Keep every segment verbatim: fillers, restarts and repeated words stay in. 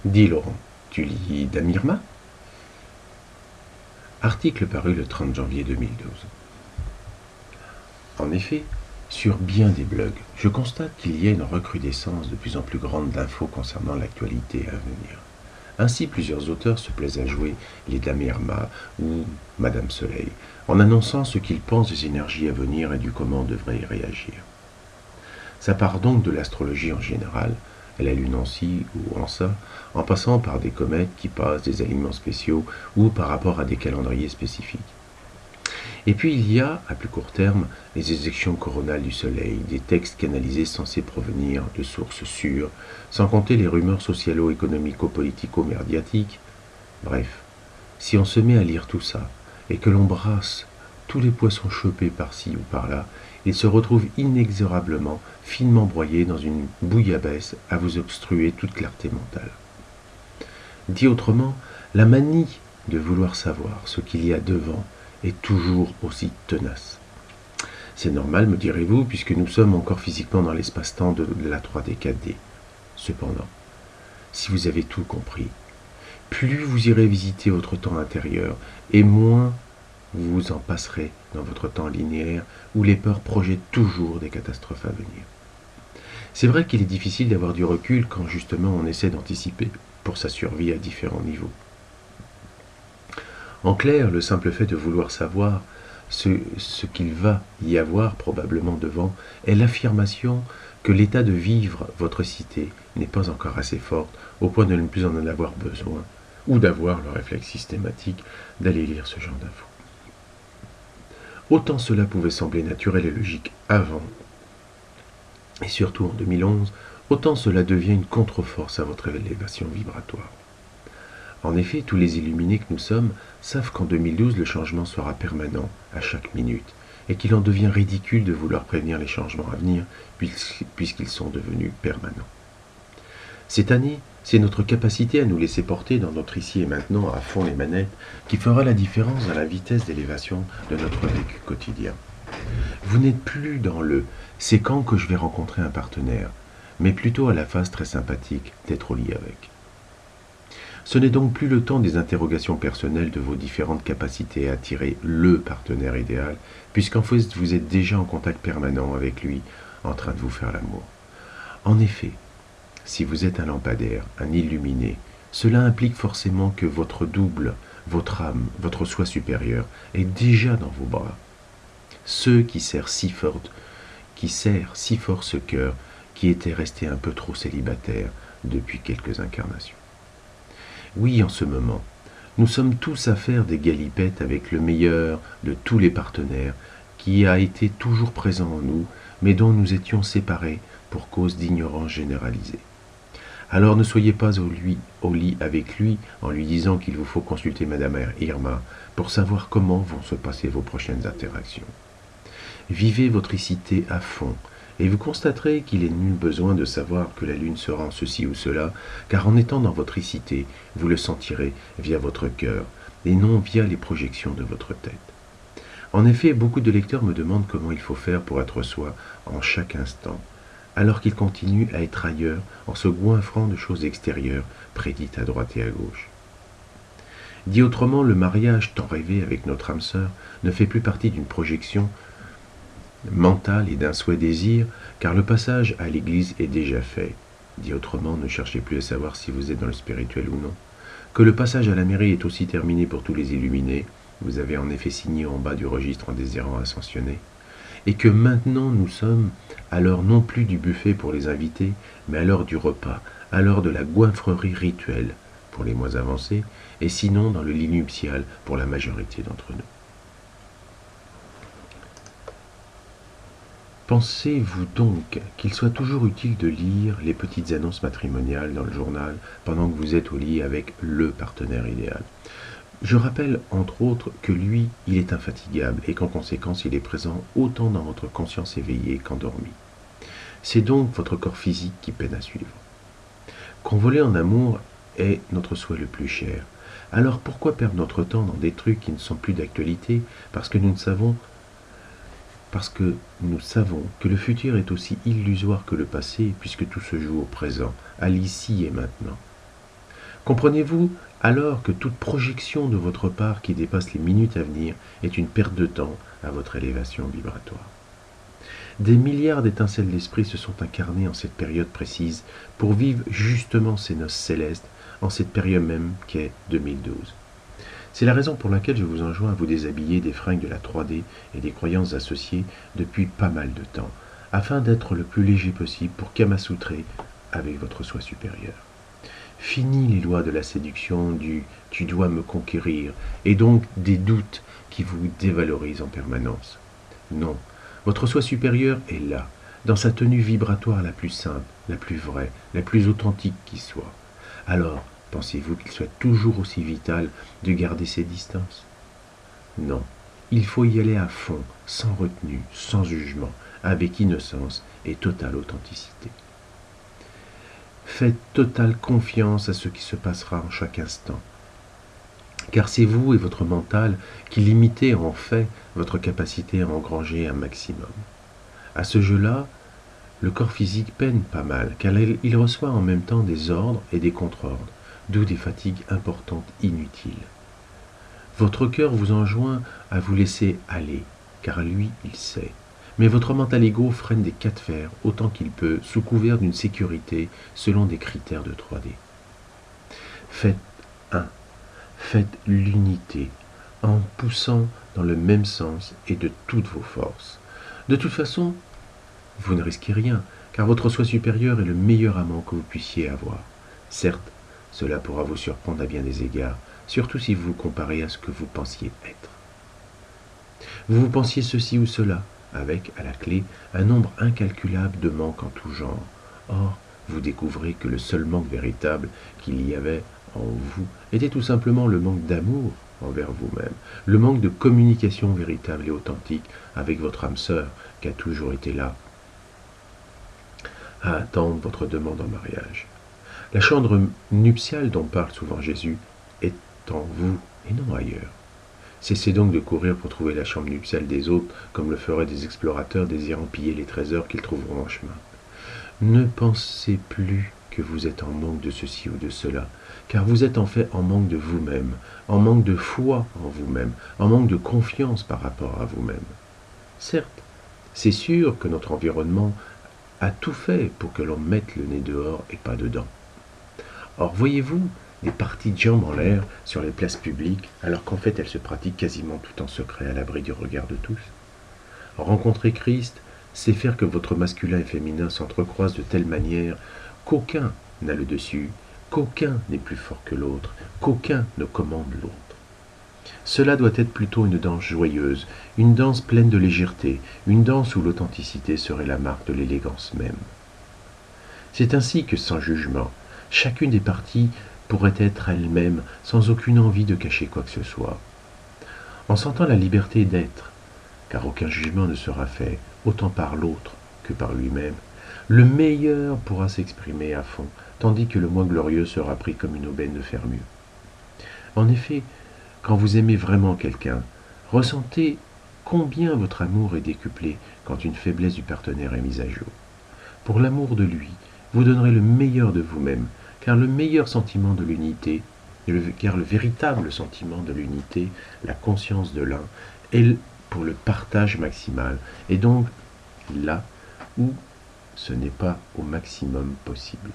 Dis Laurent, tu lis Damirma? Article paru le trente janvier deux mille douze. En effet, sur bien des blogs, je constate qu'il y a une recrudescence de plus en plus grande d'infos concernant l'actualité à venir. Ainsi, plusieurs auteurs se plaisent à jouer les Damirma ou Madame Soleil, en annonçant ce qu'ils pensent des énergies à venir et du comment on devrait y réagir. Ça part donc de l'astrologie en général, la lune en scie ou en ça, en passant par des comètes qui passent, des alignements spéciaux ou par rapport à des calendriers spécifiques. Et puis il y a, à plus court terme, les éjections coronales du Soleil, des textes canalisés censés provenir de sources sûres, sans compter les rumeurs socialo-économico-politico-médiatiques. Bref, si on se met à lire tout ça, et que l'on brasse tous les poissons chopés par-ci ou par-là, ils se retrouvent inexorablement, finement broyés dans une bouillabaisse à vous obstruer toute clarté mentale. Dit autrement, la manie de vouloir savoir ce qu'il y a devant est toujours aussi tenace. C'est normal, me direz-vous, puisque nous sommes encore physiquement dans l'espace-temps de la trois D quatre D. Cependant, si vous avez tout compris, plus vous irez visiter votre temps intérieur, et moins vous vous en passerez dans votre temps linéaire où les peurs projettent toujours des catastrophes à venir. C'est vrai qu'il est difficile d'avoir du recul quand justement on essaie d'anticiper pour sa survie à différents niveaux. En clair, le simple fait de vouloir savoir ce, ce qu'il va y avoir probablement devant est l'affirmation que l'état de vivre votre cité n'est pas encore assez forte au point de ne plus en avoir besoin ou d'avoir le réflexe systématique d'aller lire ce genre d'infos. Autant cela pouvait sembler naturel et logique avant, et surtout en deux mille onze, autant cela devient une contre-force à votre élévation vibratoire. En effet, tous les illuminés que nous sommes savent qu'en deux mille douze, le changement sera permanent à chaque minute, et qu'il en devient ridicule de vouloir prévenir les changements à venir, puisqu'ils sont devenus permanents. Cette année, c'est notre capacité à nous laisser porter dans notre ici et maintenant à fond les manettes qui fera la différence dans la vitesse d'élévation de notre vécu quotidien. Vous n'êtes plus dans le « c'est quand que je vais rencontrer un partenaire », mais plutôt à la phase très sympathique d'être au lit avec. Ce n'est donc plus le temps des interrogations personnelles de vos différentes capacités à attirer le partenaire idéal, puisqu'en fait vous êtes déjà en contact permanent avec lui, en train de vous faire l'amour. En effet, si vous êtes un lampadaire, un illuminé, cela implique forcément que votre double, votre âme, votre soi supérieur est déjà dans vos bras. Ce qui sert si fort, qui sert si fort ce cœur qui était resté un peu trop célibataire depuis quelques incarnations. Oui, en ce moment, nous sommes tous à faire des galipettes avec le meilleur de tous les partenaires qui a été toujours présent en nous, mais dont nous étions séparés pour cause d'ignorance généralisée. Alors ne soyez pas au, lui, au lit avec lui en lui disant qu'il vous faut consulter Madame Irma pour savoir comment vont se passer vos prochaines interactions. Vivez votre icité à fond et vous constaterez qu'il est nul besoin de savoir que la lune sera en ceci ou cela, car en étant dans votre icité, vous le sentirez via votre cœur et non via les projections de votre tête. En effet, beaucoup de lecteurs me demandent comment il faut faire pour être soi en chaque instant, alors qu'ils continuent à être ailleurs en se goinfrant de choses extérieures prédites à droite et à gauche. Dit autrement, le mariage tant rêvé avec notre âme sœur ne fait plus partie d'une projection mentale et d'un souhait désir, car le passage à l'église est déjà fait. Dit autrement, ne cherchez plus à savoir si vous êtes dans le spirituel ou non. Que le passage à la mairie est aussi terminé pour tous les illuminés, vous avez en effet signé en bas du registre en désirant ascensionner, et que maintenant nous sommes à l'heure non plus du buffet pour les invités, mais à l'heure du repas, à l'heure de la goinfrerie rituelle pour les moins avancés, et sinon dans le lit nuptial pour la majorité d'entre nous. Pensez-vous donc qu'il soit toujours utile de lire les petites annonces matrimoniales dans le journal pendant que vous êtes au lit avec le partenaire idéal? Je rappelle, entre autres, que lui, il est infatigable et qu'en conséquence, il est présent autant dans votre conscience éveillée qu'endormie. C'est donc votre corps physique qui peine à suivre. Convoler en amour est notre souhait le plus cher. Alors pourquoi perdre notre temps dans des trucs qui ne sont plus d'actualité parce que nous ne savons parce que nous savons que le futur est aussi illusoire que le passé puisque tout se joue au présent, à l'ici et maintenant. Comprenez-vous alors que toute projection de votre part qui dépasse les minutes à venir est une perte de temps à votre élévation vibratoire. Des milliards d'étincelles d'esprit se sont incarnées en cette période précise pour vivre justement ces noces célestes en cette période même qu'est deux mille douze. C'est la raison pour laquelle je vous enjoins à vous déshabiller des fringues de la trois D et des croyances associées depuis pas mal de temps, afin d'être le plus léger possible pour kamasoutrer avec votre soi supérieur. Fini les lois de la séduction du « tu dois me conquérir » et donc des doutes qui vous dévalorisent en permanence. Non, votre soi supérieur est là, dans sa tenue vibratoire la plus simple, la plus vraie, la plus authentique qui soit. Alors, pensez-vous qu'il soit toujours aussi vital de garder ses distances? Non, il faut y aller à fond, sans retenue, sans jugement, avec innocence et totale authenticité. Faites totale confiance à ce qui se passera en chaque instant, car c'est vous et votre mental qui limitez en fait votre capacité à engranger un maximum. À ce jeu-là, le corps physique peine pas mal, car il reçoit en même temps des ordres et des contre-ordres, d'où des fatigues importantes inutiles. Votre cœur vous enjoint à vous laisser aller, car lui, il sait. Mais votre mental égo freine des cas de fer autant qu'il peut, sous couvert d'une sécurité selon des critères de trois D. Faites un. Faites l'unité, en poussant dans le même sens et de toutes vos forces. De toute façon, vous ne risquez rien, car votre soi supérieur est le meilleur amant que vous puissiez avoir. Certes, cela pourra vous surprendre à bien des égards, surtout si vous vous comparez à ce que vous pensiez être. Vous vous pensiez ceci ou cela, avec, à la clé, un nombre incalculable de manques en tout genre. Or, vous découvrez que le seul manque véritable qu'il y avait en vous était tout simplement le manque d'amour envers vous-même, le manque de communication véritable et authentique avec votre âme sœur qui a toujours été là à attendre votre demande en mariage. La chambre nuptiale dont parle souvent Jésus est en vous et non ailleurs. Cessez donc de courir pour trouver la chambre nuptiale des autres, comme le feraient des explorateurs désirant piller les trésors qu'ils trouveront en chemin. Ne pensez plus que vous êtes en manque de ceci ou de cela, car vous êtes en fait en manque de vous-même, en manque de foi en vous-même, en manque de confiance par rapport à vous-même. Certes, c'est sûr que notre environnement a tout fait pour que l'on mette le nez dehors et pas dedans. Or, voyez-vous, des parties de jambes en l'air sur les places publiques, alors qu'en fait elles se pratiquent quasiment tout en secret à l'abri du regard de tous. Rencontrer Christ, c'est faire que votre masculin et féminin s'entrecroisent de telle manière qu'aucun n'a le dessus, qu'aucun n'est plus fort que l'autre, qu'aucun ne commande l'autre. Cela doit être plutôt une danse joyeuse, une danse pleine de légèreté, une danse où l'authenticité serait la marque de l'élégance même. C'est ainsi que, sans jugement, chacune des parties pourrait être elle-même sans aucune envie de cacher quoi que ce soit. En sentant la liberté d'être, car aucun jugement ne sera fait autant par l'autre que par lui-même, le meilleur pourra s'exprimer à fond, tandis que le moins glorieux sera pris comme une aubaine de faire mieux. En effet, quand vous aimez vraiment quelqu'un, ressentez combien votre amour est décuplé quand une faiblesse du partenaire est mise à jour. Pour l'amour de lui, vous donnerez le meilleur de vous-même, car le meilleur sentiment de l'unité, car le véritable sentiment de l'unité, la conscience de l'un, est pour le partage maximal, et donc là où ce n'est pas au maximum possible.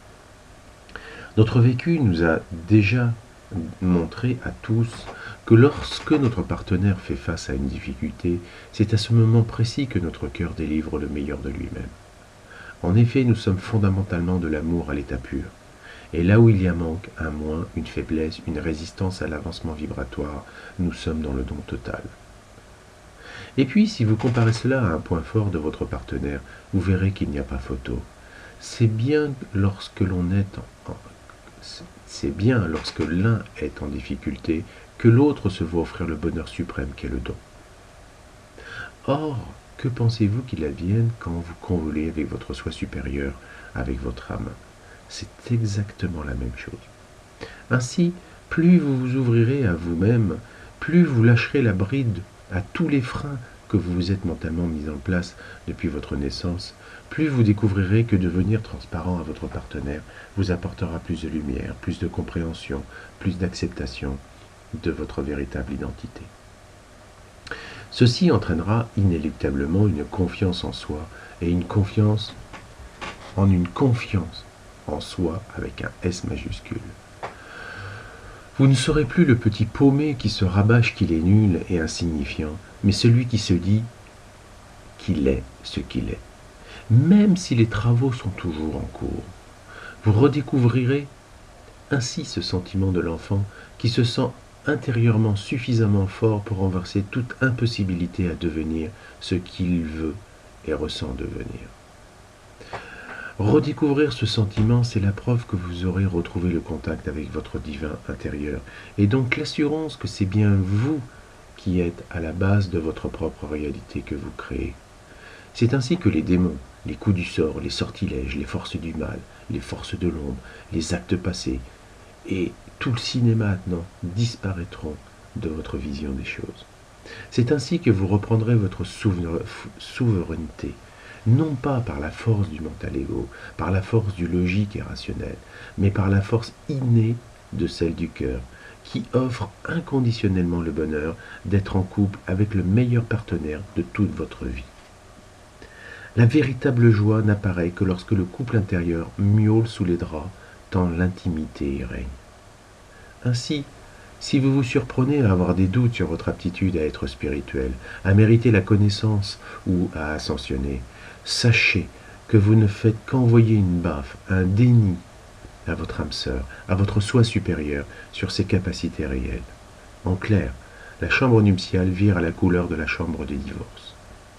Notre vécu nous a déjà montré à tous que lorsque notre partenaire fait face à une difficulté, c'est à ce moment précis que notre cœur délivre le meilleur de lui-même. En effet, nous sommes fondamentalement de l'amour à l'état pur. Et là où il y a manque, un moins, une faiblesse, une résistance à l'avancement vibratoire, nous sommes dans le don total. Et puis, si vous comparez cela à un point fort de votre partenaire, vous verrez qu'il n'y a pas photo. C'est bien lorsque l'on est en, en c'est bien lorsque l'un est en difficulté que l'autre se voit offrir le bonheur suprême qu'est le don. Or, que pensez-vous qu'il advienne quand vous convolez avec votre soi supérieur, avec votre âme? C'est exactement la même chose. Ainsi, plus vous vous ouvrirez à vous-même, plus vous lâcherez la bride à tous les freins que vous vous êtes mentalement mis en place depuis votre naissance, plus vous découvrirez que devenir transparent à votre partenaire vous apportera plus de lumière, plus de compréhension, plus d'acceptation de votre véritable identité. Ceci entraînera inéluctablement une confiance en soi et une confiance en une confiance en soi avec un S majuscule. Vous ne serez plus le petit paumé qui se rabâche qu'il est nul et insignifiant, mais celui qui se dit qu'il est ce qu'il est, même si les travaux sont toujours en cours. Vous redécouvrirez ainsi ce sentiment de l'enfant qui se sent intérieurement suffisamment fort pour renverser toute impossibilité à devenir ce qu'il veut et ressent devenir. Redécouvrir ce sentiment, c'est la preuve que vous aurez retrouvé le contact avec votre divin intérieur, et donc l'assurance que c'est bien vous qui êtes à la base de votre propre réalité que vous créez. C'est ainsi que les démons, les coups du sort, les sortilèges, les forces du mal, les forces de l'ombre, les actes passés, et tout le cinéma maintenant disparaîtront de votre vision des choses. C'est ainsi que vous reprendrez votre souveraineté, non pas par la force du mental ego, par la force du logique et rationnel, mais par la force innée de celle du cœur, qui offre inconditionnellement le bonheur d'être en couple avec le meilleur partenaire de toute votre vie. La véritable joie n'apparaît que lorsque le couple intérieur miaule sous les draps, tant l'intimité y règne. Ainsi, si vous vous surprenez à avoir des doutes sur votre aptitude à être spirituel, à mériter la connaissance ou à ascensionner, sachez que vous ne faites qu'envoyer une baffe, un déni à votre âme sœur, à votre soi supérieur sur ses capacités réelles. En clair, la chambre nuptiale vire à la couleur de la chambre des divorces.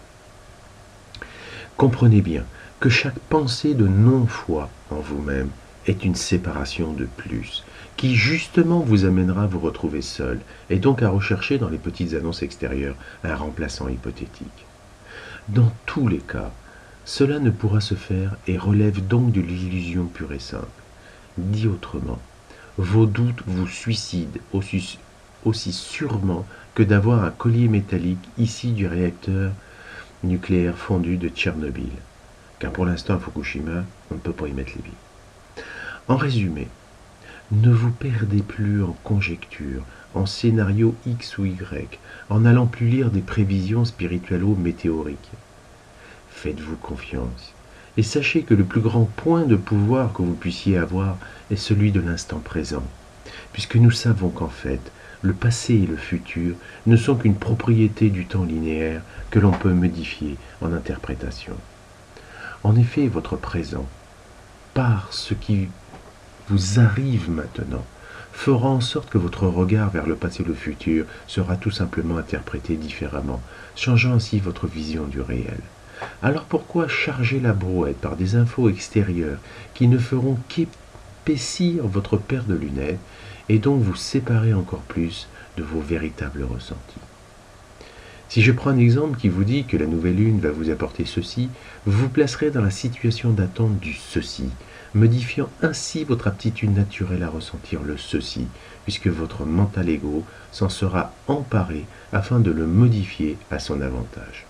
Comprenez bien que chaque pensée de non-foi en vous-même est une séparation de plus, qui justement vous amènera à vous retrouver seul, et donc à rechercher dans les petites annonces extérieures un remplaçant hypothétique. Dans tous les cas, cela ne pourra se faire et relève donc de l'illusion pure et simple. Dit autrement, vos doutes vous suicident aussi, aussi sûrement que d'avoir un collier métallique issu du réacteur nucléaire fondu de Tchernobyl, car pour l'instant à Fukushima, on ne peut pas y mettre les billes. En résumé, ne vous perdez plus en conjectures, en scénarios X ou Y, en allant plus lire des prévisions spiritualo-météoriques. Faites-vous confiance, et sachez que le plus grand point de pouvoir que vous puissiez avoir est celui de l'instant présent, puisque nous savons qu'en fait, le passé et le futur ne sont qu'une propriété du temps linéaire que l'on peut modifier en interprétation. En effet, votre présent, par ce qui vous arrive maintenant, fera en sorte que votre regard vers le passé et le futur sera tout simplement interprété différemment, changeant ainsi votre vision du réel. Alors pourquoi charger la brouette par des infos extérieures qui ne feront qu'épaissir votre paire de lunettes et donc vous séparer encore plus de vos véritables ressentis? Si je prends un exemple qui vous dit que la nouvelle lune va vous apporter ceci, vous vous placerez dans la situation d'attente du ceci, modifiant ainsi votre aptitude naturelle à ressentir le ceci, puisque votre mental ego s'en sera emparé afin de le modifier à son avantage.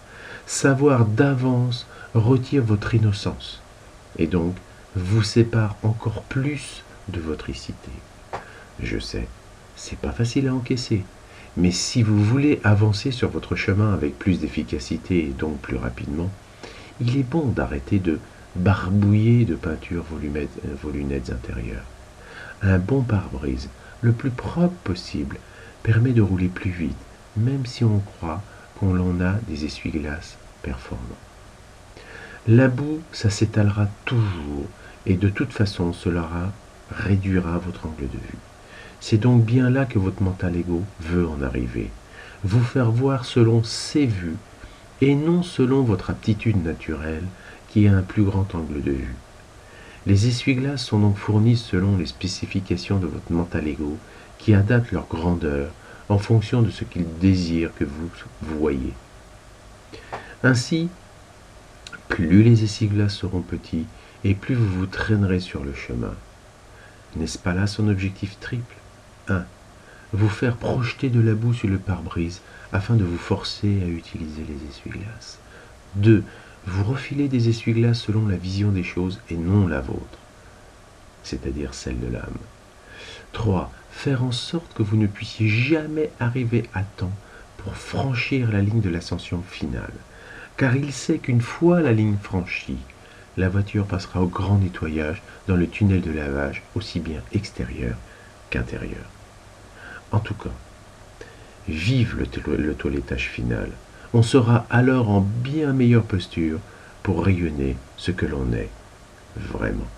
Savoir d'avance retire votre innocence, et donc vous sépare encore plus de votre icité. Je sais, c'est pas facile à encaisser, mais si vous voulez avancer sur votre chemin avec plus d'efficacité et donc plus rapidement, il est bon d'arrêter de barbouiller de peinture vos lunettes, vos lunettes intérieures. Un bon pare-brise, le plus propre possible, permet de rouler plus vite, même si on croit qu'on en a des essuie-glaces performants. La boue, ça s'étalera toujours, et de toute façon, cela réduira votre angle de vue. C'est donc bien là que votre mental ego veut en arriver, vous faire voir selon ses vues, et non selon votre aptitude naturelle, qui a un plus grand angle de vue. Les essuie-glaces sont donc fournis selon les spécifications de votre mental ego, qui adapte leur grandeur en fonction de ce qu'il désire que vous, vous voyez. Ainsi, plus les essuie-glaces seront petits, et plus vous vous traînerez sur le chemin. N'est-ce pas là son objectif triple? un. vous faire projeter de la boue sur le pare-brise afin de vous forcer à utiliser les essuie-glaces. deux. Vous refilez des essuie-glaces selon la vision des choses et non la vôtre, c'est-à-dire celle de l'âme. trois. Faire en sorte que vous ne puissiez jamais arriver à temps pour franchir la ligne de l'ascension finale, car il sait qu'une fois la ligne franchie, la voiture passera au grand nettoyage dans le tunnel de lavage, aussi bien extérieur qu'intérieur. En tout cas, vive le, to- le toilettage final. On sera alors en bien meilleure posture pour rayonner ce que l'on est vraiment.